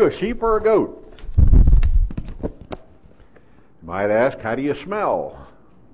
you a sheep or a goat? You might ask, how do you smell?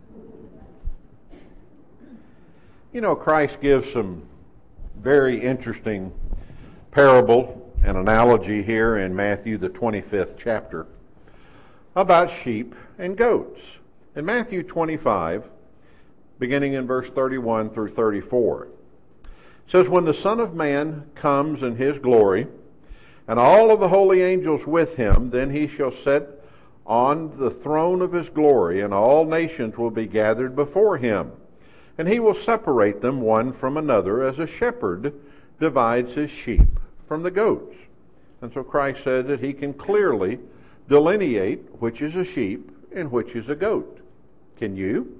You know, Christ gives some very interesting parable and analogy here in Matthew, the 25th chapter, about sheep and goats. In Matthew 25, beginning in verse 31 through 34, it says, "When the Son of Man comes in his glory, and all of the holy angels with him, then he shall sit on the throne of his glory, and all nations will be gathered before him. And he will separate them one from another, as a shepherd divides his sheep from the goats." And so Christ said that he can clearly delineate which is a sheep and which is a goat. Can you?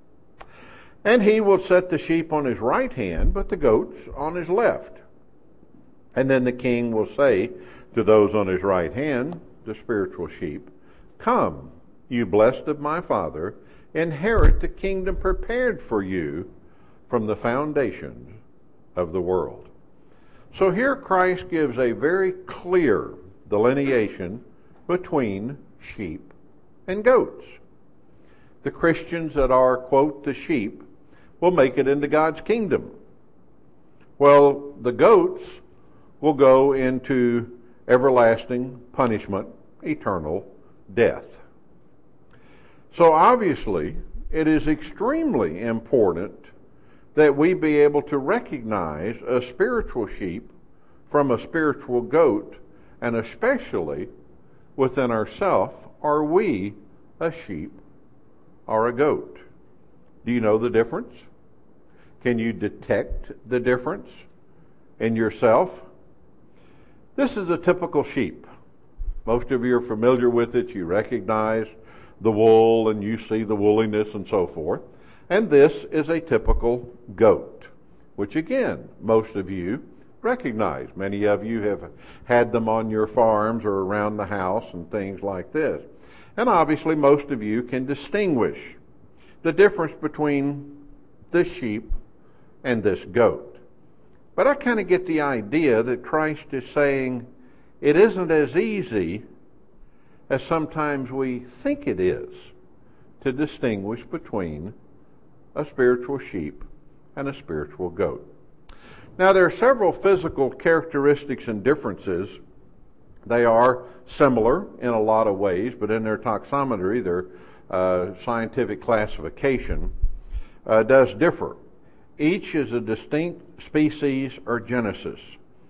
"And he will set the sheep on his right hand, but the goats on his left. And then the king will say to those on his right hand, the spiritual sheep, 'Come, you blessed of my Father, inherit the kingdom prepared for you from the foundations of the world.'" So here Christ gives a very clear delineation between sheep and goats. The Christians that are, quote, the sheep, will make it into God's kingdom. Well, the goats will go into everlasting punishment, eternal death. So obviously, it is extremely important that we be able to recognize a spiritual sheep from a spiritual goat, and especially within ourselves, are we a sheep or a goat? Do you know the difference? Can you detect the difference in yourself? This is a typical sheep. Most of you are familiar with it. You recognize the wool and you see the woolliness and so forth. And this is a typical goat, which again, most of you recognize. Many of you have had them on your farms or around the house and things like this. And obviously most of you can distinguish the difference between this sheep and this goat. But I kind of get the idea that Christ is saying it isn't as easy as sometimes we think it is to distinguish between a spiritual sheep and a spiritual goat. Now, there are several physical characteristics and differences. They are similar in a lot of ways, but in their taxonomy, their scientific classification does differ. Each is a distinct species or genesis.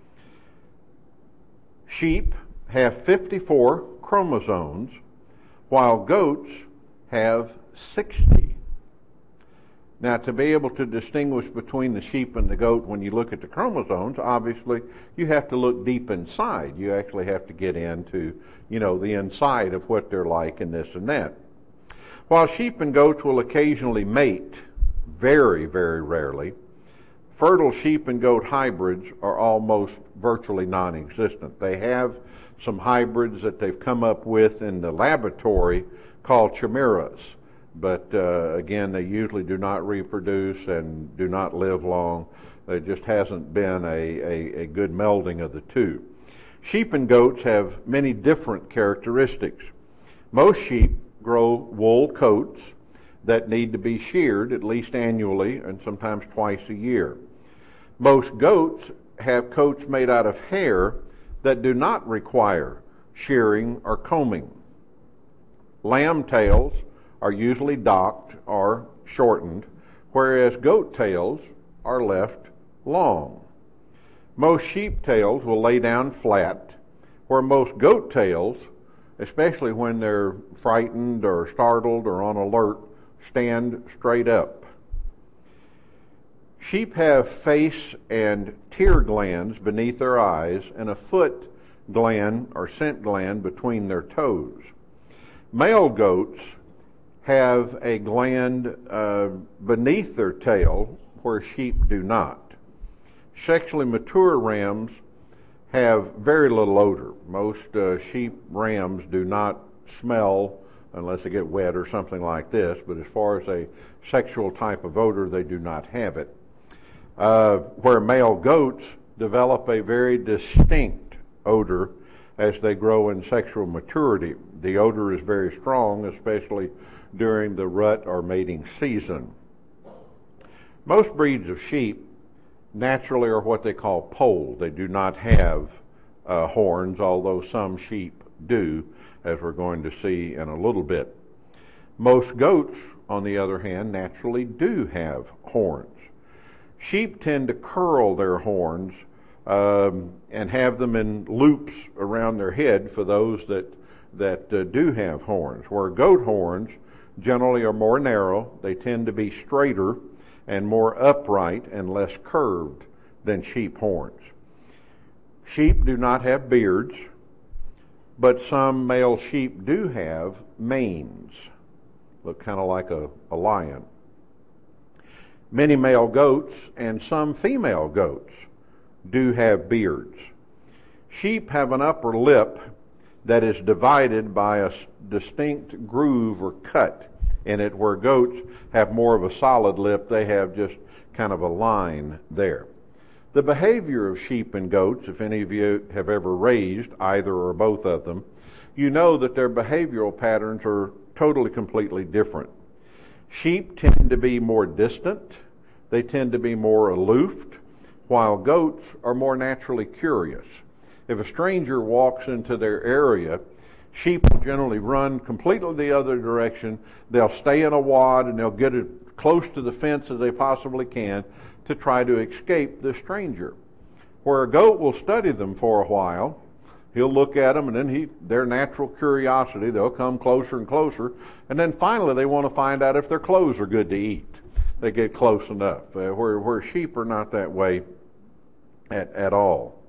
Sheep have 54 chromosomes, while goats have 60. Now, to be able to distinguish between the sheep and the goat when you look at the chromosomes, obviously, you have to look deep inside. You actually have to get into, the inside of what they're like and this and that. While sheep and goats will occasionally mate, very, very rarely, fertile sheep and goat hybrids are almost virtually non-existent. They have some hybrids that they've come up with in the laboratory called chimeras. But again, they usually do not reproduce and do not live long. There just hasn't been a good melding of the two. Sheep and goats have many different characteristics. Most sheep grow wool coats that need to be sheared at least annually and sometimes twice a year. Most goats have coats made out of hair that do not require shearing or combing. Lamb tails are usually docked or shortened, whereas goat tails are left long. Most sheep tails will lay down flat, where most goat tails, especially when they're frightened or startled or on alert, stand straight up. Sheep have face and tear glands beneath their eyes and a foot gland or scent gland between their toes. Male goats have a gland beneath their tail where sheep do not. Sexually mature rams have very little odor. Most sheep rams do not smell unless they get wet or something like this, but as far as a sexual type of odor, they do not have it. Where male goats develop a very distinct odor as they grow in sexual maturity. The odor is very strong, especially during the rut or mating season. Most breeds of sheep naturally are what they call polled. They do not have horns, although some sheep do, as we're going to see in a little bit. Most goats, on the other hand, naturally do have horns. Sheep tend to curl their horns and have them in loops around their head for those that do have horns, where goat horns generally are more narrow. They tend to be straighter and more upright and less curved than sheep horns. Sheep do not have beards, but some male sheep do have manes. Look kind of like a lion. Many male goats and some female goats do have beards. Sheep have an upper lip that is divided by a distinct groove or cut in it, where goats have more of a solid lip. They have just kind of a line there. The behavior of sheep and goats, if any of you have ever raised either or both of them, you know that their behavioral patterns are totally, completely different. Sheep tend to be more distant. They tend to be more aloof, while goats are more naturally curious. If a stranger walks into their area, sheep will generally run completely the other direction. They'll stay in a wad and they'll get as close to the fence as they possibly can to try to escape the stranger. Where a goat will study them for a while, he'll look at them, and then their natural curiosity, they'll come closer and closer, and then finally they want to find out if their clothes are good to eat. They get close enough, where sheep are not that way at all.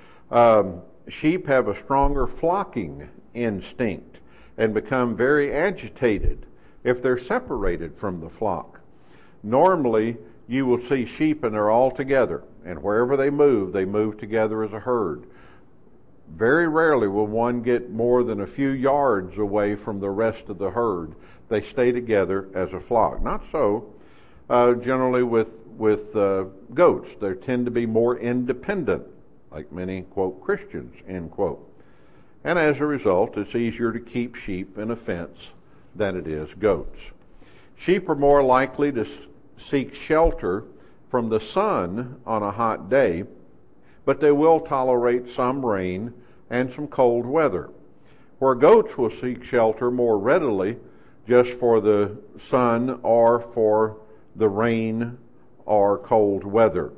Sheep have a stronger flocking instinct and become very agitated if they're separated from the flock. Normally, you will see sheep and they're all together, and wherever they move together as a herd. Very rarely will one get more than a few yards away from the rest of the herd. They stay together as a flock. Not so generally with goats. They tend to be more independent, like many, quote, Christians, end quote. And as a result, it's easier to keep sheep in a fence than it is goats. Sheep are more likely to seek shelter from the sun on a hot day, but they will tolerate some rain and some cold weather, where goats will seek shelter more readily just for the sun or for the rain or cold weather.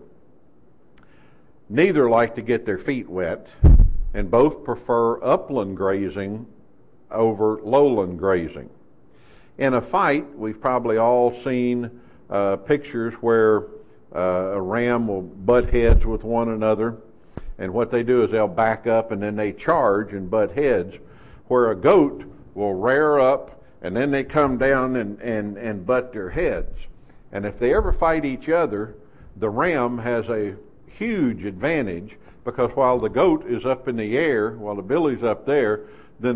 Neither like to get their feet wet, and both prefer upland grazing over lowland grazing. In a fight, we've probably all seen pictures where a ram will butt heads with one another, and what they do is they'll back up and then they charge and butt heads, where a goat will rear up and then they come down and butt their heads. And if they ever fight each other, the ram has a huge advantage, because while the goat is up in the air, while the belly's up there, then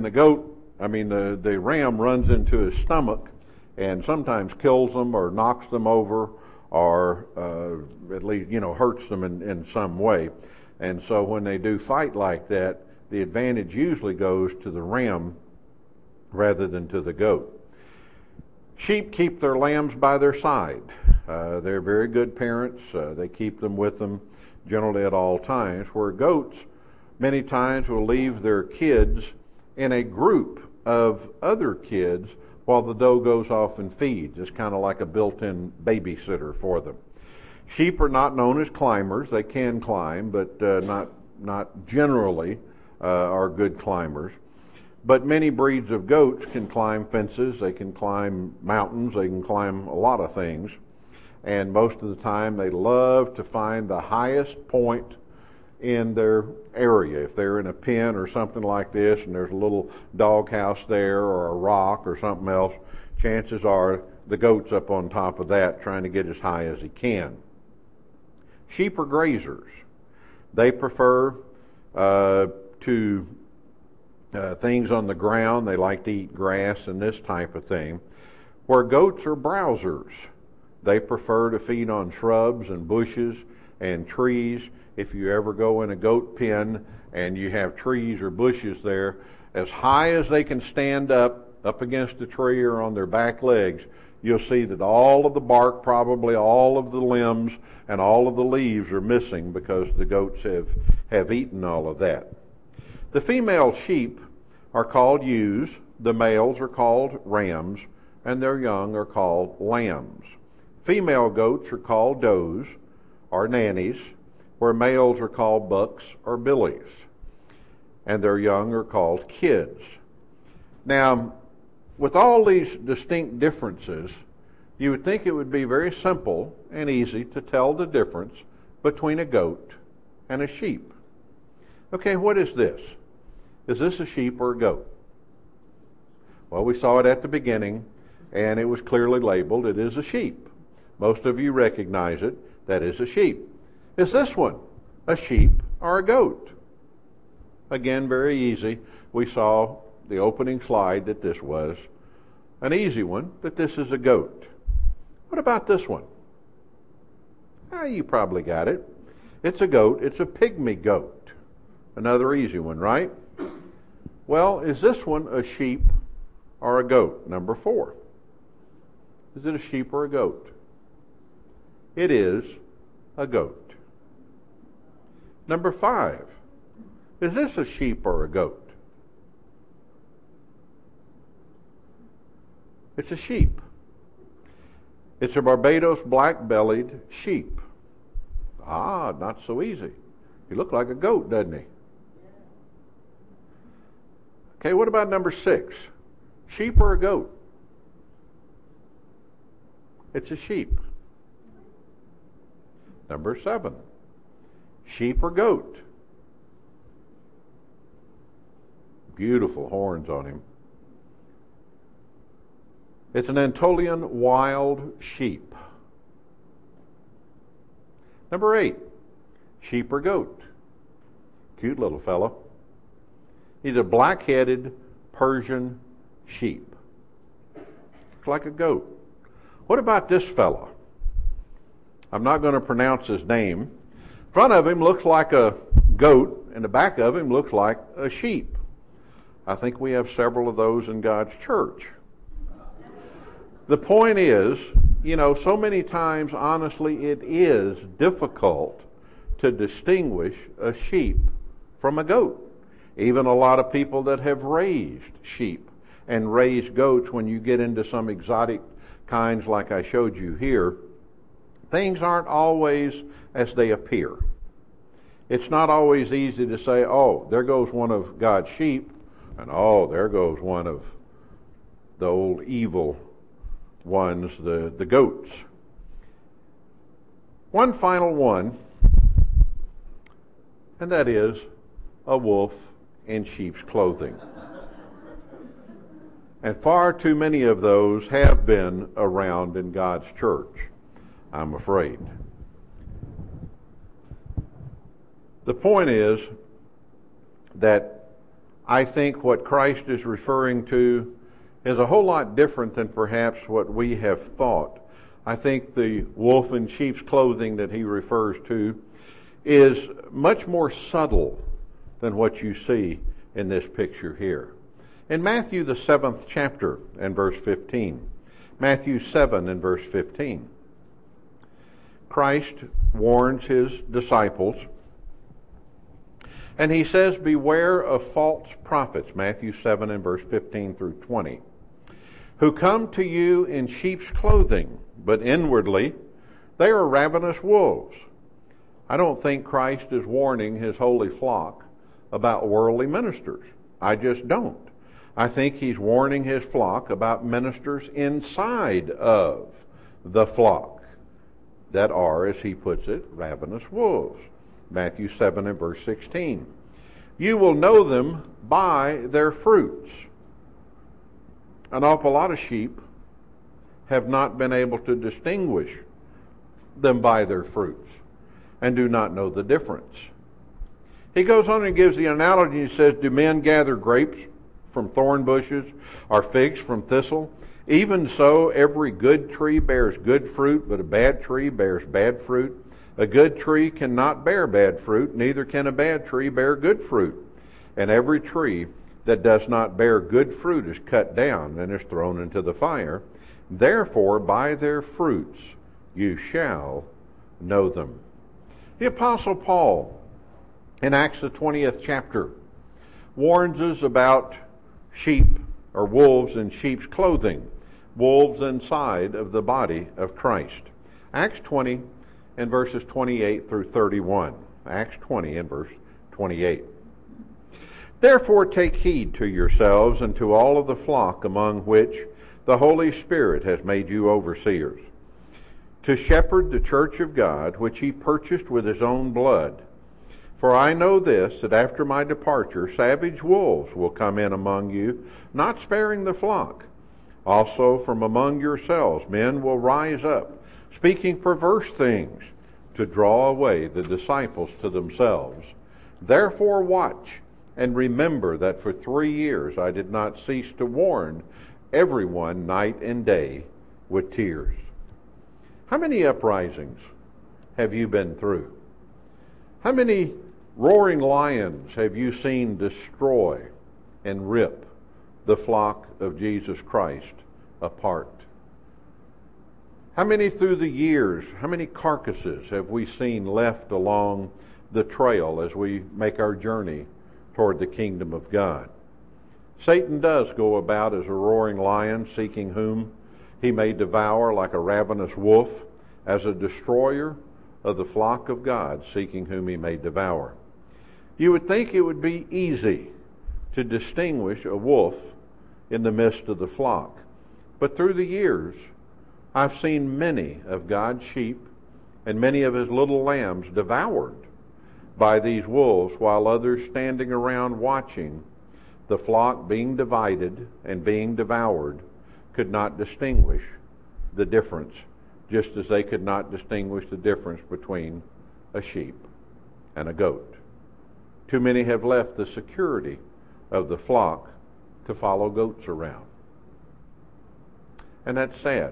the ram runs into his stomach and sometimes kills them or knocks them over, or at least hurts them in some way. And so when they do fight like that, the advantage usually goes to the ram rather than to the goat. Sheep keep their lambs by their side. They're very good parents. They keep them with them generally at all times, where goats many times will leave their kids in a group of other kids while the doe goes off and feeds. It's kind of like a built-in babysitter for them. Sheep are not known as climbers. They can climb, but not generally are good climbers. But many breeds of goats can climb fences. They can climb mountains. They can climb a lot of things. And most of the time they love to find the highest point in their area. If they're in a pen or something like this and there's a little doghouse there or a rock or something else, chances are the goat's up on top of that trying to get as high as he can. Sheep are grazers. They prefer things on the ground. They like to eat grass and this type of thing. Where goats are browsers. They prefer to feed on shrubs and bushes and trees. If you ever go in a goat pen and you have trees or bushes there, as high as they can stand up against a tree or on their back legs, you'll see that all of the bark, probably all of the limbs, and all of the leaves are missing because the goats have eaten all of that. The female sheep are called ewes, the males are called rams, and their young are called lambs. Female goats are called does or nannies, where males are called bucks or billies, and their young are called kids. Now, with all these distinct differences, you would think it would be very simple and easy to tell the difference between a goat and a sheep. Okay, what is this? Is this a sheep or a goat? Well, we saw it at the beginning, and it was clearly labeled. It is a sheep. Most of you recognize it. That is a sheep. Is this one a sheep or a goat? Again, very easy. We saw the opening slide that this was an easy one, that this is a goat. What about this one? You probably got it. It's a goat. It's a pygmy goat. Another easy one, right? Well, is this one a sheep or a goat? Number 4. Is it a sheep or a goat? It is a goat. Number 5. Is this a sheep or a goat? It's a sheep. It's a Barbados black-bellied sheep. Not so easy. He looked like a goat, doesn't he? Okay, what about number 6? Sheep or a goat? It's a sheep. Number 7. Sheep or goat? Beautiful horns on him. It's an Anatolian wild sheep. Number 8. Sheep or goat? Cute little fellow. He's a black-headed Persian sheep. Looks like a goat. What about this fellow? I'm not going to pronounce his name. Front of him looks like a goat, and the back of him looks like a sheep. I think we have several of those in God's church. The point is, so many times, honestly, it is difficult to distinguish a sheep from a goat. Even a lot of people that have raised sheep and raised goats, when you get into some exotic kinds like I showed you here, things aren't always as they appear. It's not always easy to say, oh, there goes one of God's sheep, and oh, there goes one of the old evil ones, the goats. One final one, and that is a wolf in sheep's clothing. And far too many of those have been around in God's church, I'm afraid. The point is that I think what Christ is referring to is a whole lot different than perhaps what we have thought. I think the wolf in sheep's clothing that he refers to is much more subtle than what you see in this picture here. In Matthew, the 7th chapter and verse 15, Matthew 7 and verse 15, Christ warns his disciples, and he says, beware of false prophets, Matthew 7 and verse 15 through 20, who come to you in sheep's clothing, but inwardly they are ravenous wolves. I don't think Christ is warning his holy flock about worldly ministers. I just don't. I think he's warning his flock about ministers inside of the flock that are, as he puts it, ravenous wolves. Matthew 7 and verse 16. You will know them by their fruits. An awful lot of sheep have not been able to distinguish them by their fruits and do not know the difference. He goes on and gives the analogy. He says, do men gather grapes from thorn bushes or figs from thistle? Even so, every good tree bears good fruit, but a bad tree bears bad fruit. A good tree cannot bear bad fruit, neither can a bad tree bear good fruit. And every tree that does not bear good fruit is cut down and is thrown into the fire. Therefore, by their fruits you shall know them. The Apostle Paul, in Acts the 20th chapter, warns us about sheep or wolves in sheep's clothing, wolves inside of the body of Christ. Acts 20 and verses 28 through 31. Acts 20 and verse 28. Therefore take heed to yourselves and to all of the flock among which the Holy Spirit has made you overseers, to shepherd the church of God, which he purchased with his own blood. For I know this, that after my departure savage wolves will come in among you, not sparing the flock. Also from among yourselves men will rise up, speaking perverse things, to draw away the disciples to themselves. Therefore watch, and remember that for 3 years I did not cease to warn everyone night and day with tears. How many uprisings have you been through? How many roaring lions have you seen destroy and rip the flock of Jesus Christ apart? How many through the years, how many carcasses have we seen left along the trail as we make our journey toward the kingdom of God? Satan does go about as a roaring lion, seeking whom he may devour, like a ravenous wolf, as a destroyer of the flock of God, seeking whom he may devour. You would think it would be easy to distinguish a wolf in the midst of the flock. But through the years, I've seen many of God's sheep and many of his little lambs devoured by these wolves, while others standing around watching the flock being divided and being devoured could not distinguish the difference, just as they could not distinguish the difference between a sheep and a goat. Too many have left the security of the flock to follow goats around. And that's sad.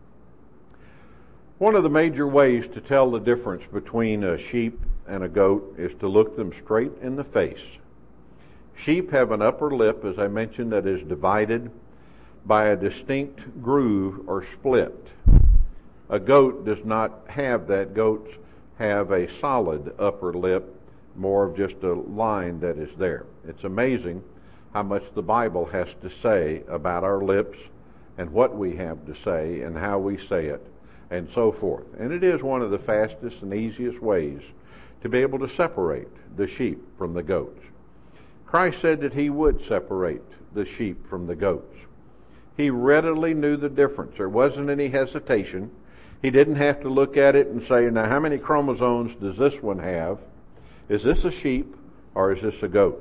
One of the major ways to tell the difference between a sheep and a goat is to look them straight in the face. Sheep have an upper lip, as I mentioned, that is divided by a distinct groove or split. A goat does not have that. Goats have a solid upper lip, more of just a line that is there. It's amazing how much the Bible has to say about our lips and what we have to say and how we say it and so forth. And it is one of the fastest and easiest ways to be able to separate the sheep from the goats. Christ said that he would separate the sheep from the goats. He readily knew the difference. There wasn't any hesitation. He didn't have to look at it and say, now how many chromosomes does this one have? Is this a sheep or is this a goat?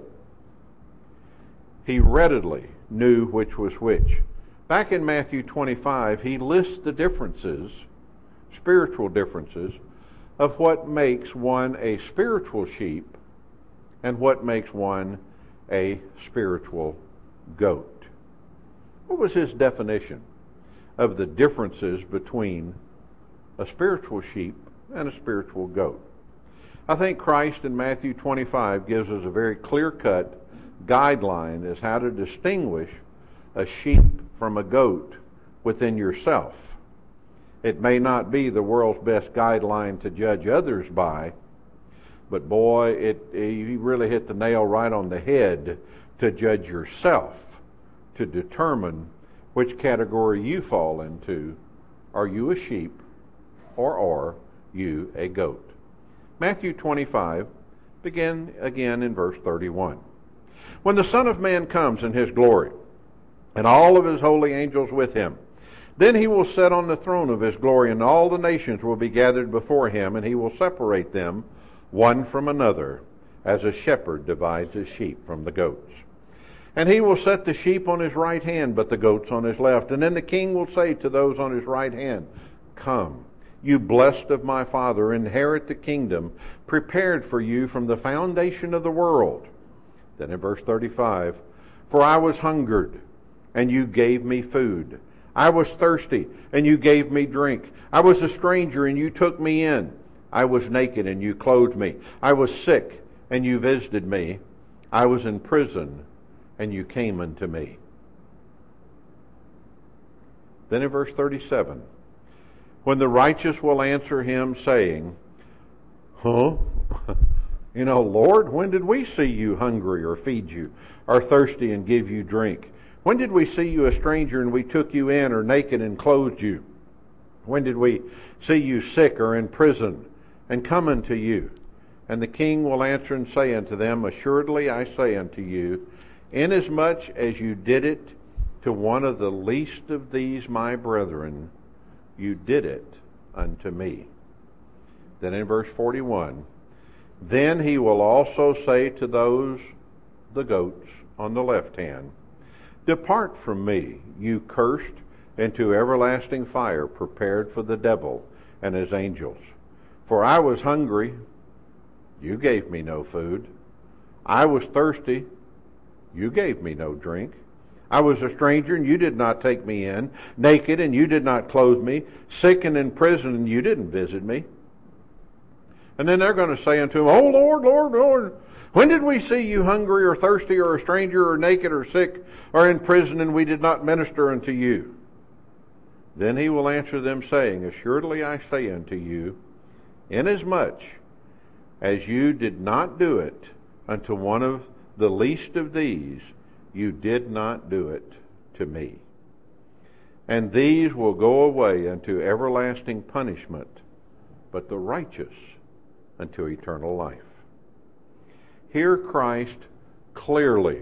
He readily knew which was which. Back in Matthew 25, he lists the differences, spiritual differences, of what makes one a spiritual sheep and what makes one a spiritual goat. What was his definition of the differences between a spiritual sheep and a spiritual goat? I think Christ in Matthew 25 gives us a very clear-cut guideline as how to distinguish a sheep from a goat within yourself. It may not be the world's best guideline to judge others by, but boy, he really hit the nail right on the head to judge yourself, to determine which category you fall into. Are you a sheep or are you a goat? Matthew 25, begin again in verse 31. When the Son of Man comes in his glory, and all of his holy angels with him, then he will sit on the throne of his glory, and all the nations will be gathered before him, and he will separate them one from another, as a shepherd divides his sheep from the goats. And he will set the sheep on his right hand, but the goats on his left. And then the king will say to those on his right hand, come, you blessed of my Father, inherit the kingdom prepared for you from the foundation of the world. Then in verse 35, for I was hungered, and you gave me food. I was thirsty, and you gave me drink. I was a stranger, and you took me in. I was naked and you clothed me. I was sick and you visited me. I was in prison and you came unto me. Then in verse 37, when the righteous will answer him saying, Lord, when did we see you hungry or feed you, or thirsty and give you drink? When did we see you a stranger and we took you in, or naked and clothed you? When did we see you sick or in prison and come unto you? And the king will answer and say unto them, assuredly I say unto you, inasmuch as you did it to one of the least of these my brethren, you did it unto me. Then in verse 41, then he will also say to the goats on the left hand, depart from me, you cursed, into everlasting fire prepared for the devil and his angels. For I was hungry, you gave me no food. I was thirsty, you gave me no drink. I was a stranger, and you did not take me in, naked, and you did not clothe me, sick and in prison, and you didn't visit me. And then they're going to say unto him, O Lord, Lord, Lord, when did we see you hungry or thirsty or a stranger or naked or sick or in prison, and we did not minister unto you? Then he will answer them, saying, assuredly I say unto you, inasmuch as you did not do it unto one of the least of these, you did not do it to me. And these will go away unto everlasting punishment, but the righteous unto eternal life. Here Christ clearly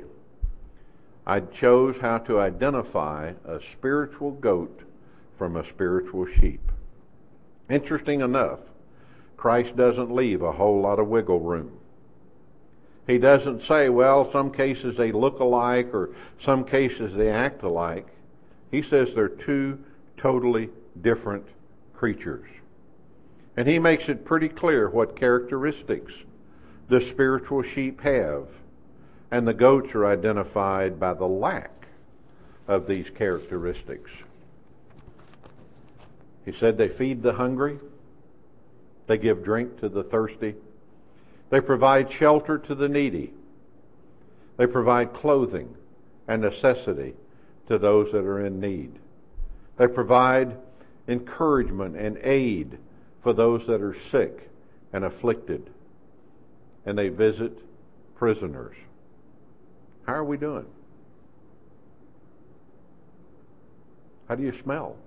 chose how to identify a spiritual goat from a spiritual sheep. Interesting enough, Christ doesn't leave a whole lot of wiggle room. He doesn't say, well, some cases they look alike or some cases they act alike. He says they're two totally different creatures. And he makes it pretty clear what characteristics the spiritual sheep have, and the goats are identified by the lack of these characteristics. He said they feed the hungry, they give drink to the thirsty, they provide shelter to the needy, they provide clothing and necessity to those that are in need. They provide encouragement and aid for those that are sick and afflicted. And they visit prisoners. How are we doing? How do you smell?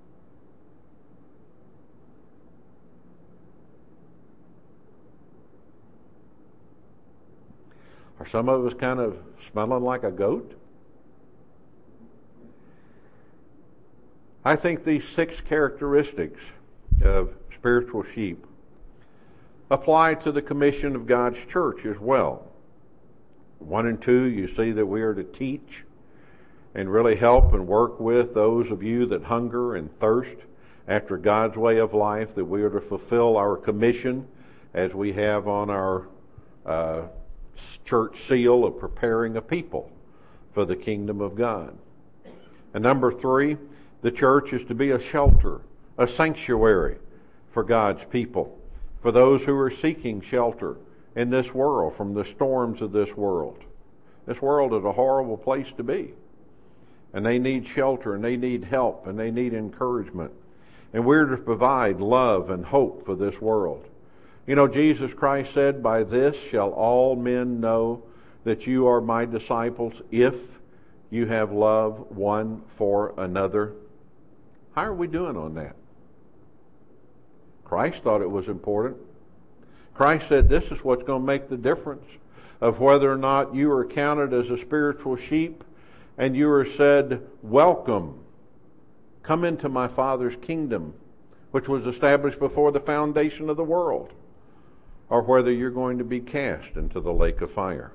Are some of us kind of smelling like a goat? I think these 6 characteristics of spiritual sheep apply to the commission of God's church as well. 1 and 2, you see that we are to teach and really help and work with those of you that hunger and thirst after God's way of life, that we are to fulfill our commission as we have on our church seal of preparing a people for the kingdom of God. And number 3, the church is to be a shelter, a sanctuary for God's people, for those who are seeking shelter in this world from the storms of this world. This world is a horrible place to be. And they need shelter, and they need help, and they need encouragement. And we're to provide love and hope for this world. You know, Jesus Christ said, by this shall all men know that you are my disciples, if you have love one for another. How are we doing on that? Christ thought it was important. Christ said this is what's going to make the difference of whether or not you are counted as a spiritual sheep and you are said, welcome, come into my Father's kingdom, which was established before the foundation of the world, or whether you're going to be cast into the lake of fire.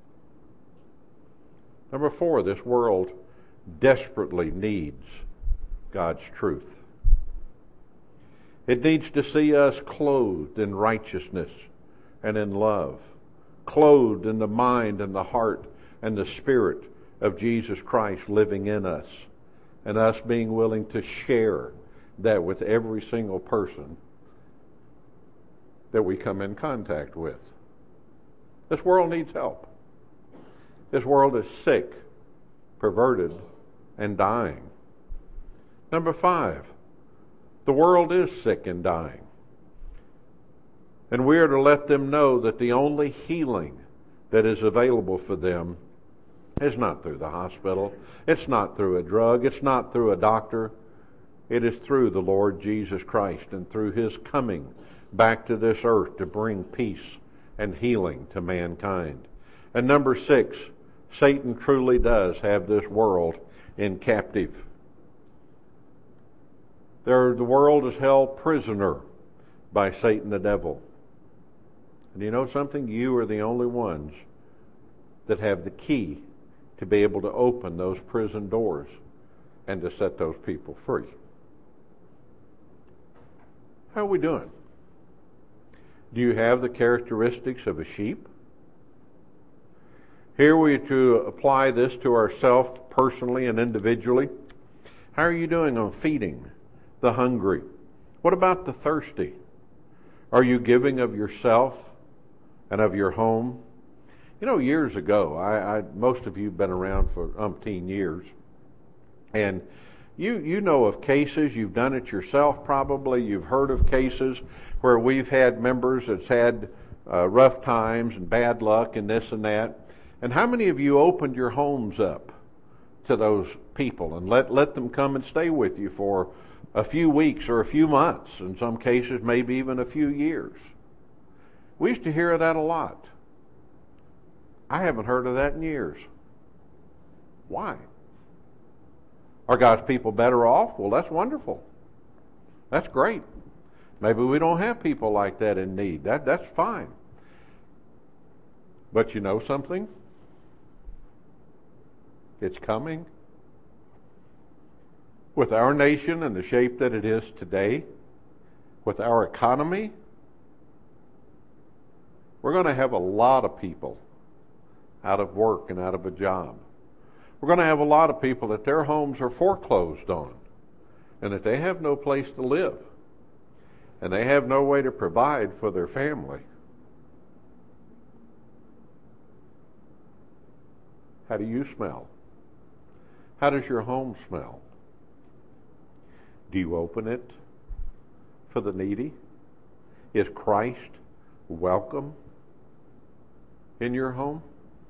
Number 4, this world desperately needs God's truth. It needs to see us clothed in righteousness and in love, clothed in the mind and the heart and the spirit of Jesus Christ living in us, and us being willing to share that with every single person that we come in contact with. This world needs help. This world is sick, perverted, and dying. Number 5, the world is sick and dying. And we are to let them know that the only healing that is available for them is not through the hospital. It's not through a drug. It's not through a doctor. It is through the Lord Jesus Christ and through His coming back to this earth to bring peace and healing to mankind. And number 6, Satan truly does have this world in captive. The world is held prisoner by Satan the devil. And you know something? You are the only ones that have the key to be able to open those prison doors and to set those people free. How are we doing? Do you have the characteristics of a sheep? Here we are to apply this to ourselves personally and individually. How are you doing on feeding the hungry? What about the thirsty? Are you giving of yourself and of your home? You know, years ago, most of you have been around for umpteen years, and you know of cases, you've done it yourself probably, you've heard of cases where we've had members that's had rough times and bad luck and this and that. And how many of you opened your homes up to those people and let them come and stay with you for a few weeks or a few months, in some cases maybe even a few years? We used to hear of that a lot. I haven't heard of that in years. Why? Are God's people better off? Well, that's wonderful. That's great. Maybe we don't have people like that in need. That's fine. But you know something? It's coming. With our nation and the shape that it is today, with our economy, we're going to have a lot of people out of work and out of a job. We're going to have a lot of people that their homes are foreclosed on and that they have no place to live and they have no way to provide for their family. How do you smell? How does your home smell? Do you open it for the needy? Is Christ welcome in your home?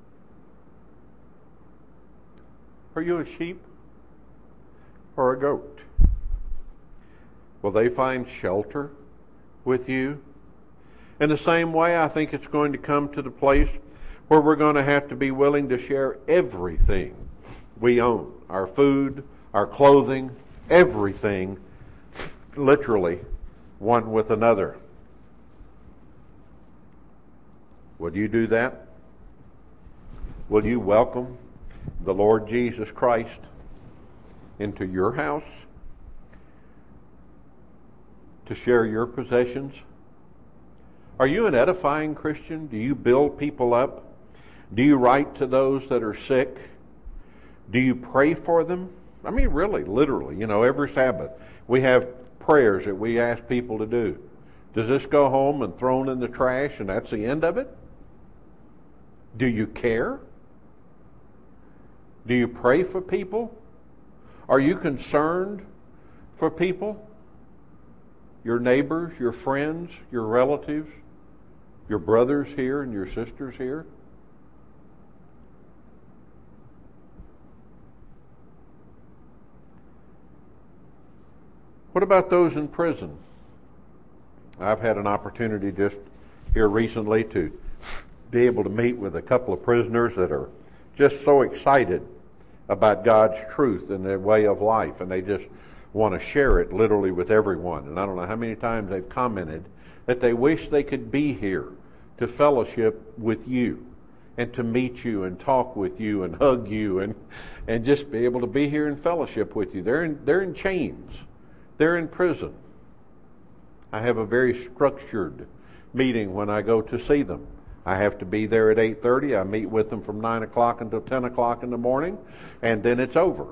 Are you a sheep or a goat? Will they find shelter with you? In the same way, I think it's going to come to the place where we're going to have to be willing to share everything we own, our food, our clothing, everything, literally, one with another. Would you do that? Will you welcome the Lord Jesus Christ into your house to share your possessions? Are you an edifying Christian? Do you build people up? Do you write to those that are sick? Do you pray for them? I mean, really, literally, every Sabbath we have prayers that we ask people to do. Does this go home and thrown in the trash and that's the end of it? Do you care? Do you pray for people? Are you concerned for people? Your neighbors, your friends, your relatives, your brothers here and your sisters here? What about those in prison? I've had an opportunity just here recently to be able to meet with a couple of prisoners that are just so excited about God's truth and their way of life, and they just want to share it literally with everyone. And I don't know how many times they've commented that they wish they could be here to fellowship with you and to meet you and talk with you and hug you and just be able to be here and fellowship with you. They're in chains. They're in prison. I have a very structured meeting when I go to see them. I have to be there at 8:30. I meet with them from 9 o'clock until 10 o'clock in the morning, and then it's over.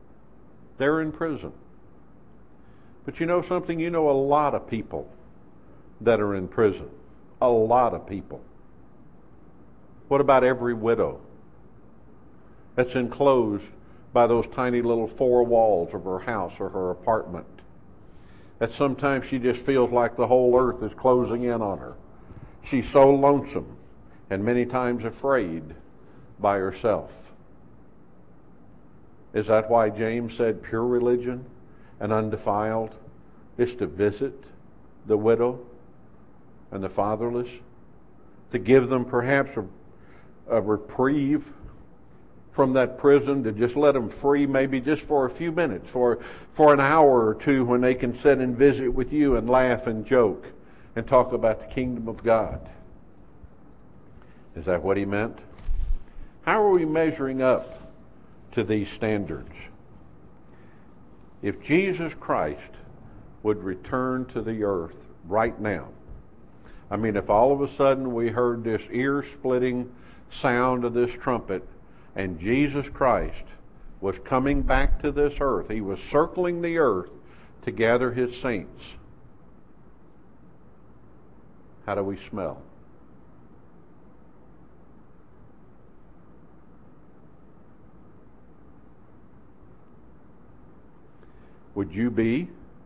They're in prison. But you know something? You know a lot of people that are in prison. A lot of people. What about every widow that's enclosed by those tiny little four walls of her house or her apartment? That sometimes she just feels like the whole earth is closing in on her. She's so lonesome and many times afraid by herself. Is that why James said pure religion and undefiled is to visit the widow and the fatherless? To give them perhaps a reprieve from that prison, to just let them free maybe just for a few minutes, for an hour or two, when they can sit and visit with you and laugh and joke and talk about the kingdom of God. Is that what he meant? How are we measuring up to these standards? If Jesus Christ would return to the earth right now, I mean, if all of a sudden we heard this ear-splitting sound of this trumpet, and Jesus Christ was coming back to this earth, he was circling the earth to gather his saints, how do we smell? Would you be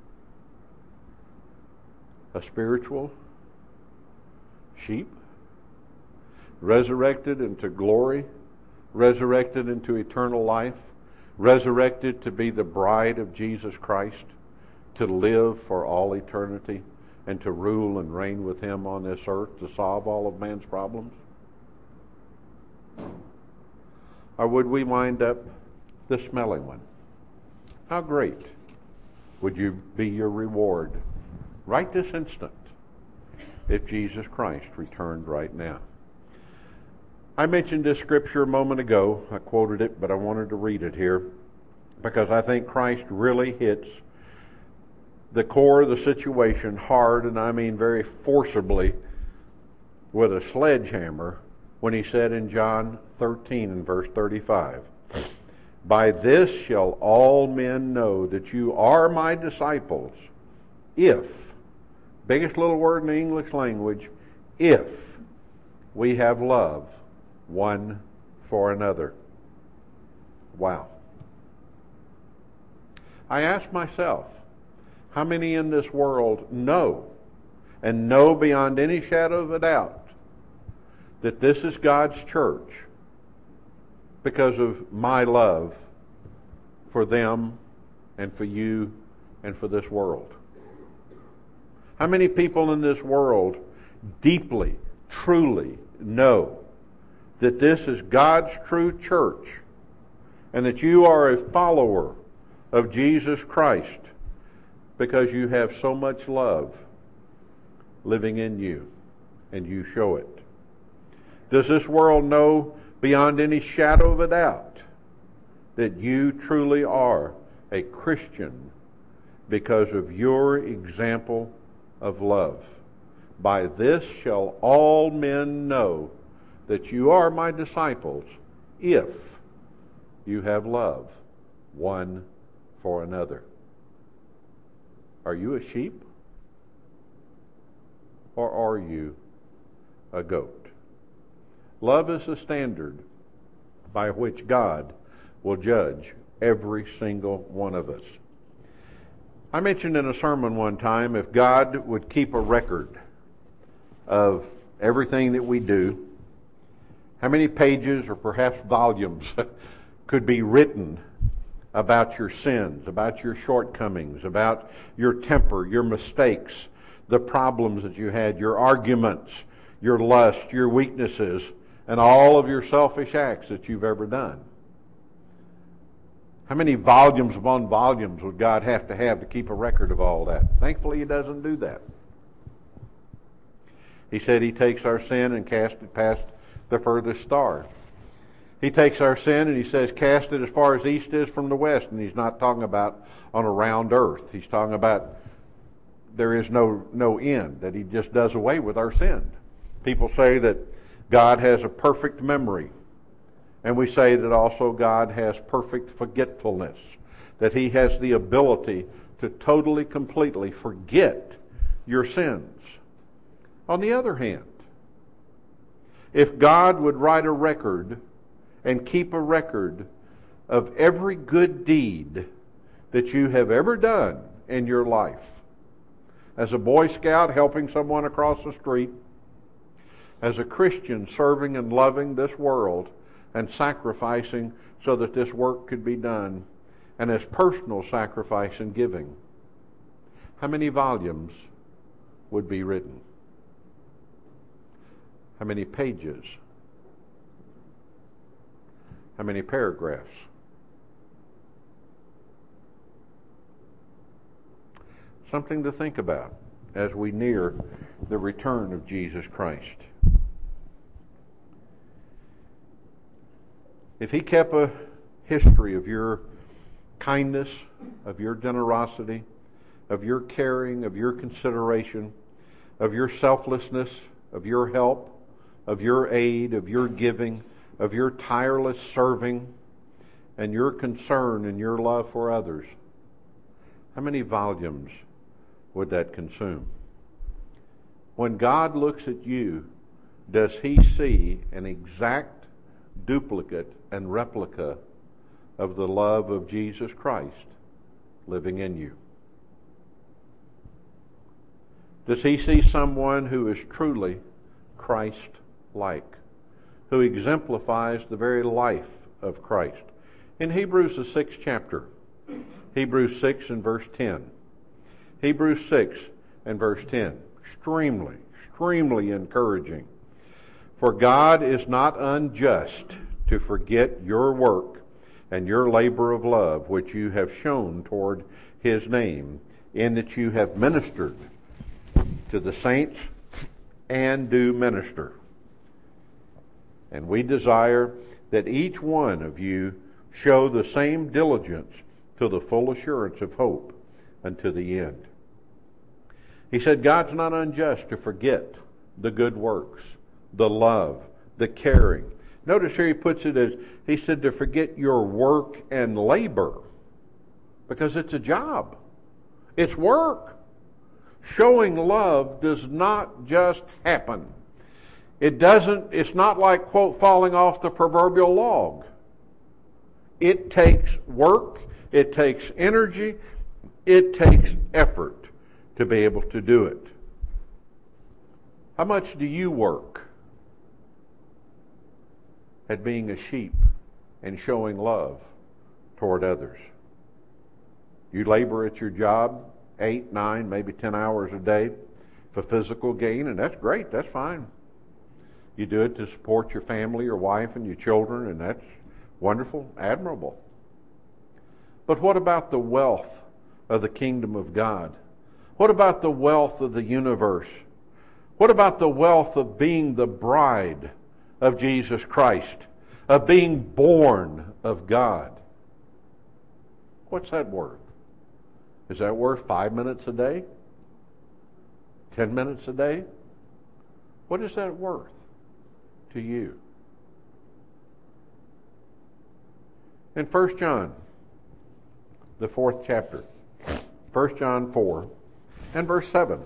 a spiritual sheep, resurrected into glory, resurrected into eternal life, resurrected to be the bride of Jesus Christ, to live for all eternity, and to rule and reign with him on this earth to solve all of man's problems? Or would we wind up the smelly one? How great would you be your reward right this instant if Jesus Christ returned right now? I mentioned this scripture a moment ago. I quoted it, but I wanted to read it here because I think Christ really hits the core of the situation hard, and I mean very forcibly, with a sledgehammer, when he said in John 13 and verse 35, "By this shall all men know that you are my disciples, if," biggest little word in the English language, "if we have love one for another." Wow. I ask myself, how many in this world know, and know beyond any shadow of a doubt, that this is God's church because of my love for them and for you and for this world? How many people in this world deeply, truly know that this is God's true church and that you are a follower of Jesus Christ because you have so much love living in you and you show it? Does this world know beyond any shadow of a doubt that you truly are a Christian because of your example of love? By this shall all men know that you are my disciples, if you have love one for another. Are you a sheep? Or are you a goat? Love is the standard by which God will judge every single one of us. I mentioned in a sermon one time, if God would keep a record of everything that we do, how many pages or perhaps volumes could be written about your sins, about your shortcomings, about your temper, your mistakes, the problems that you had, your arguments, your lust, your weaknesses, and all of your selfish acts that you've ever done? How many volumes upon volumes would God have to keep a record of all that? Thankfully, he doesn't do that. He said he takes our sin and casts it past the furthest star. He takes our sin and he says, cast it as far as east is from the west. And he's not talking about on a round earth. He's talking about there is no end, that he just does away with our sin. People say that God has a perfect memory. And we say that also God has perfect forgetfulness, that he has the ability to totally, completely forget your sins. On the other hand, if God would write a record and keep a record of every good deed that you have ever done in your life, as a Boy Scout helping someone across the street, as a Christian serving and loving this world and sacrificing so that this work could be done, and as personal sacrifice and giving, how many volumes would be written? How many pages? How many paragraphs? Something to think about as we near the return of Jesus Christ. If He kept a history of your kindness, of your generosity, of your caring, of your consideration, of your selflessness, of your help, of your aid, of your giving, of your tireless serving, and your concern and your love for others, how many volumes would that consume? When God looks at you, does He see an exact duplicate and replica of the love of Jesus Christ living in you? Does He see someone who is truly Christ-like, who exemplifies the very life of Christ? In Hebrews, the 6th chapter, Hebrews 6 and verse 10. Hebrews 6 and verse 10. Extremely encouraging. For God is not unjust to forget your work and your labor of love, which you have shown toward His name, in that you have ministered to the saints and do minister. And we desire that each one of you show the same diligence to the full assurance of hope unto the end. He said God's not unjust to forget the good works, the love, the caring. Notice here he puts it as, he said to forget your work and labor, because it's a job. It's work. Showing love does not just happen. It's not like, quote, falling off the proverbial log. It takes work, it takes energy, it takes effort to be able to do it. How much do you work at being a sheep and showing love toward others? You labor at your job 8, 9, maybe 10 hours a day for physical gain, and that's great, that's fine. You do it to support your family, your wife, and your children, and that's wonderful, admirable. But what about the wealth of the kingdom of God? What about the wealth of the universe? What about the wealth of being the bride of Jesus Christ, of being born of God? What's that worth? Is that worth 5 minutes a day? 10 minutes a day? What is that worth to you? In 1 John, the 4th chapter, 1 John 4 and verse 7.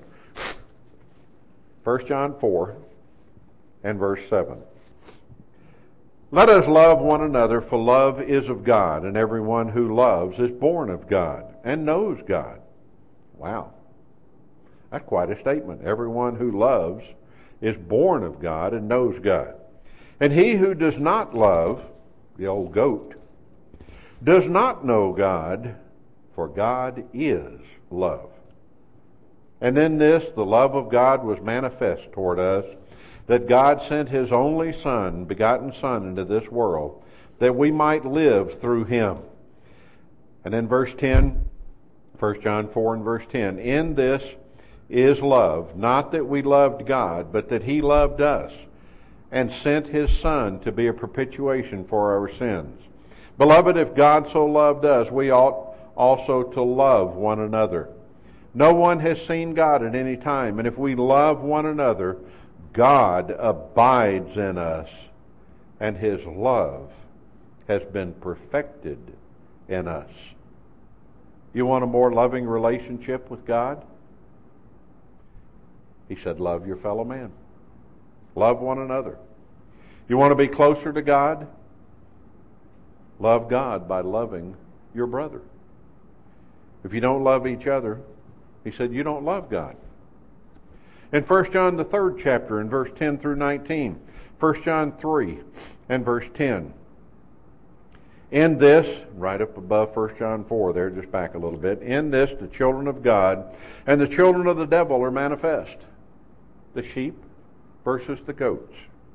1 John 4 and verse 7. Let us love one another, for love is of God, and everyone who loves is born of God and knows God. Wow. That's quite a statement. Everyone who loves is born of God and knows God. And he who does not love, the old goat, does not know God, for God is love. And in this, the love of God was manifest toward us, that God sent His only Son, begotten Son, into this world, that we might live through Him. And in verse 10, 1 John 4 and verse 10, in this is love, not that we loved God, but that He loved us, and sent His Son to be a propitiation for our sins. Beloved, if God so loved us, we ought also to love one another. No one has seen God at any time, and if we love one another, God abides in us, and His love has been perfected in us. You want a more loving relationship with God? He said, love your fellow man. Love one another. You want to be closer to God? Love God by loving your brother. If you don't love each other, he said, you don't love God. In 1 John, the 3rd chapter, in verse 10 through 19, 1 John 3 and verse 10. In this, right up above 1 John 4, there, just back a little bit, in this the children of God and the children of the devil are manifest. The sheep versus the goats.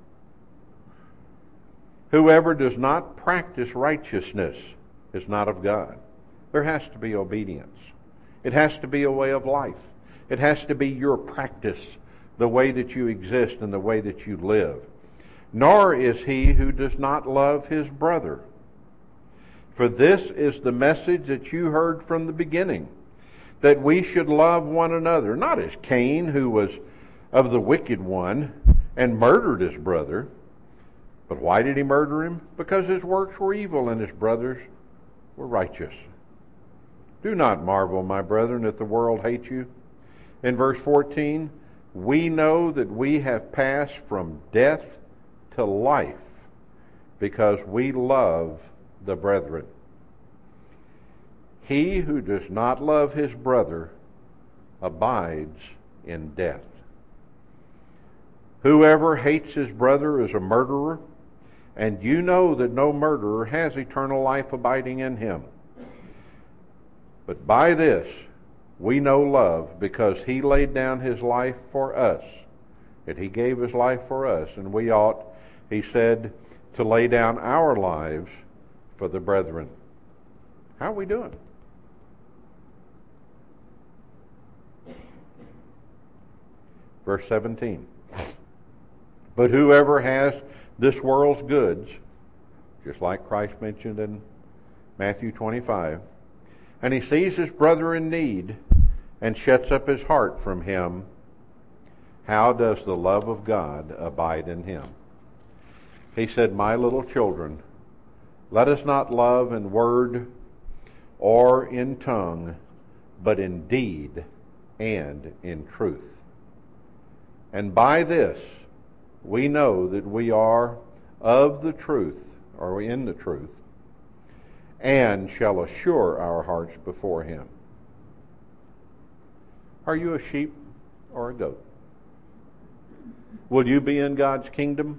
Whoever does not practice righteousness is not of God. There has to be obedience. It has to be a way of life. It has to be your practice, the way that you exist and the way that you live. Nor is he who does not love his brother. For this is the message that you heard from the beginning, that we should love one another, not as Cain, who was of the wicked one and murdered his brother. But why did he murder him? Because his works were evil and his brothers were righteous. Do not marvel, my brethren, if the world hates you. In verse 14, we know that we have passed from death to life because we love the brethren. He who does not love his brother abides in death. Whoever hates his brother is a murderer, and you know that no murderer has eternal life abiding in him. But by this we know love, because he laid down his life for us, that he gave his life for us, and we ought, he said, to lay down our lives for the brethren. How are we doing? Verse 17. But whoever has this world's goods, just like Christ mentioned in Matthew 25, and he sees his brother in need and shuts up his heart from him, how does the love of God abide in him? He said, my little children, let us not love in word or in tongue, but in deed and in truth. And by this we know that we are of the truth, or in the truth, and shall assure our hearts before him. Are you a sheep or a goat? Will you be in God's kingdom?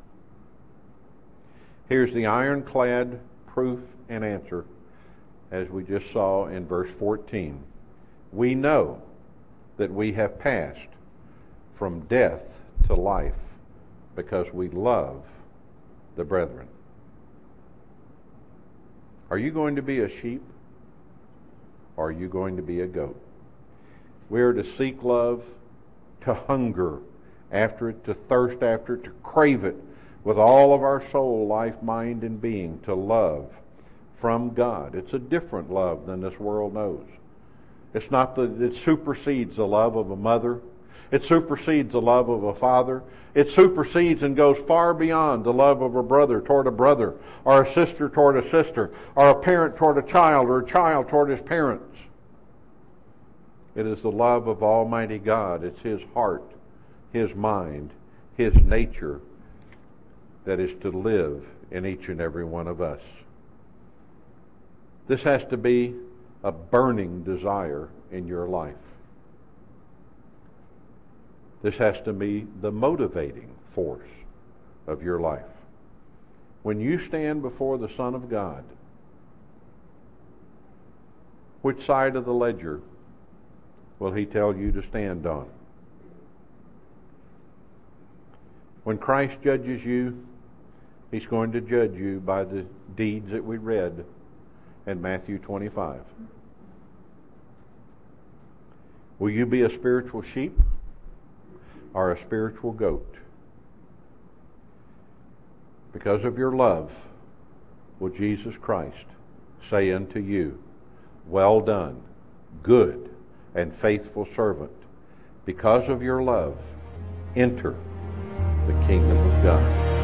Here's the ironclad proof and answer, as we just saw in verse 14. We know that we have passed from death to life because we love the brethren. Are you going to be a sheep, or are you going to be a goat? We are to seek love, to hunger after it, to thirst after it, to crave it with all of our soul, life, mind, and being, to love from God. It's a different love than this world knows. It's not it supersedes the love of a mother. It supersedes the love of a father. It supersedes and goes far beyond the love of a brother toward a brother, or a sister toward a sister, or a parent toward a child, or a child toward his parents. It is the love of Almighty God. It's his heart, his mind, his nature that is to live in each and every one of us. This has to be a burning desire in your life. This has to be the motivating force of your life. When you stand before the Son of God, which side of the ledger will he tell you to stand on? When Christ judges you, he's going to judge you by the deeds that we read in Matthew 25. Will you be a spiritual sheep or a spiritual goat? Because of your love, will Jesus Christ say unto you, well done, good and faithful servant. Because of your love, enter the kingdom of God.